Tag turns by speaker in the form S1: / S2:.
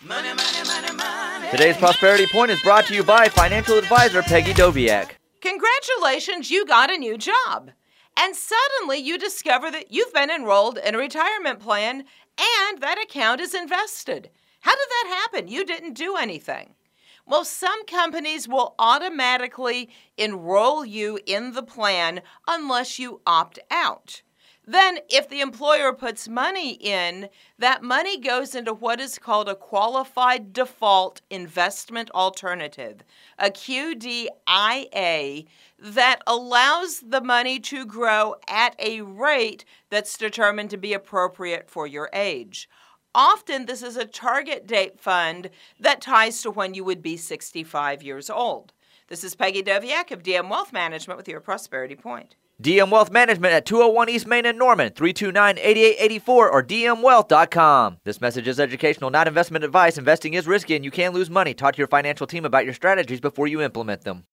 S1: Money, money, money, money.
S2: Today's Prosperity Point is brought to you by financial advisor Peggy Doviak.
S3: Congratulations, you got a new job. And suddenly you discover that you've been enrolled in a retirement plan and that account is invested. How did that happen? You didn't do anything. Well, some companies will automatically enroll you in the plan unless you opt out. Then, if the employer puts money in, that money goes into what is called a qualified default investment alternative, a QDIA, that allows the money to grow at a rate that's determined to be appropriate for your age. Often, this is a target date fund that ties to when you would be 65 years old. This is Peggy Doviak of DM Wealth Management with your Prosperity Point.
S2: DM Wealth Management at 201 East Main in Norman, 329-8884 or dmwealth.com. This message is educational, not investment advice. Investing is risky and you can lose money. Talk to your financial team about your strategies before you implement them.